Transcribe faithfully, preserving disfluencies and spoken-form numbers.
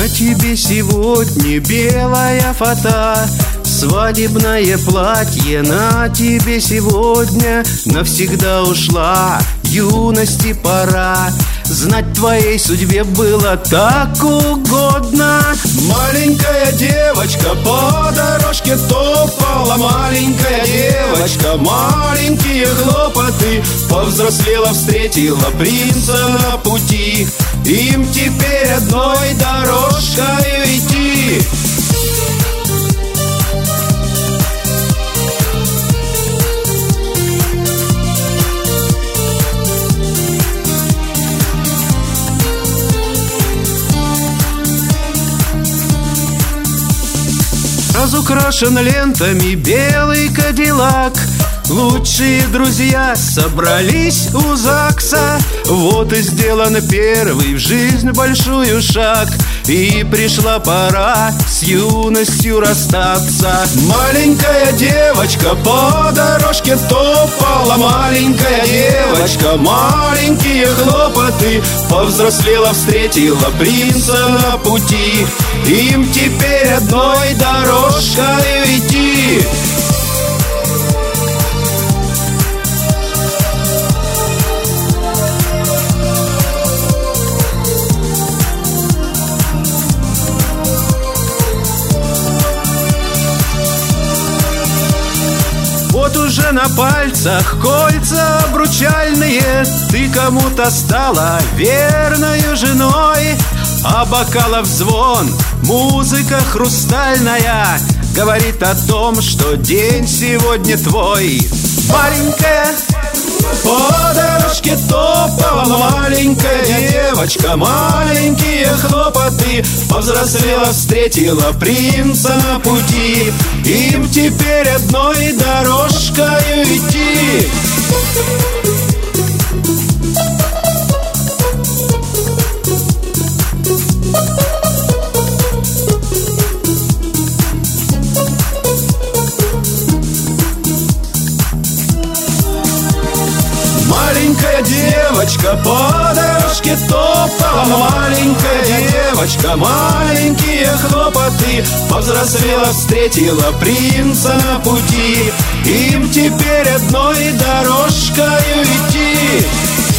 На тебе сегодня белая фата, свадебное платье на тебе сегодня. Навсегда ушла юности пора, знать твоей судьбе было так угодно. Маленькая девочка по дорожке топала, маленькая девочка, маленькие хлопоты. Повзрослела, встретила принца на пути, им теперь одной дорожкой идти. Разукрашен лентами белый кадиллак, лучшие друзья собрались у ЗАГСа. Вот и сделан первый в жизнь большой шаг, и пришла пора с юностью расстаться. Маленькая девочка по дорожке топала, маленькая девочка, маленькие хлопоты. Повзрослела, встретила принца на пути, им теперь одной дорожкой идти. Вот уже на пальцах кольца обручальные, ты кому-то стала верною женой. А бокалов звон, музыка хрустальная говорит о том, что день сегодня твой. Маленькая по дорожке топала, маленькая девочка, маленькие хлопоты. Повзрослела, встретила принца на пути, им теперь одной дорожкой идти. Маленькая девочка по дорожке топала, маленькая девочка, маленькие хлопоты. Повзрослела, встретила принца на пути, им теперь одной дорожкой идти.